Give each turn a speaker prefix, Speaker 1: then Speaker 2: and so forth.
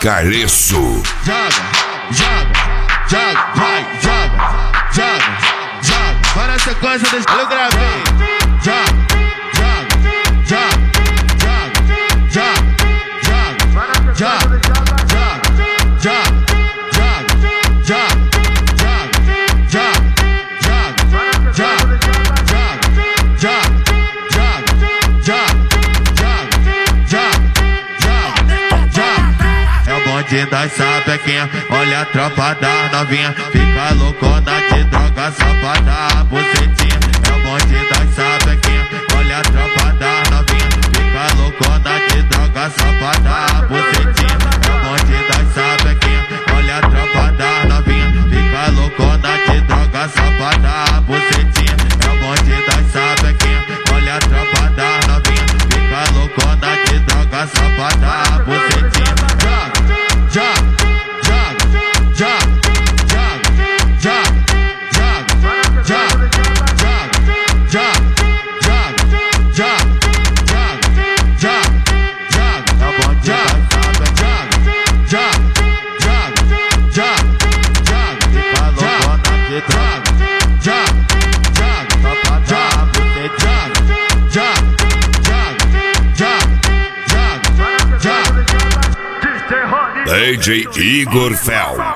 Speaker 1: Careço.
Speaker 2: Joga, vai, joga. Vai na sequência desse. Eu gravei. Joga. Das sapequinha, olha a tropa da novinha, fica loucona de droga, safada, bucetinha. É o bonde das sapequinha, olha a tropa da novinha, fica loucona de droga, safada, bucetinha. É o bonde das sapequinha, olha a tropa da novinha, fica loucona de droga, safada, bucetinha. É o bonde das sapequinha, olha a tropa da novinha, fica loucona de droga, safada, bucetinha.
Speaker 1: DJ Igor Fel.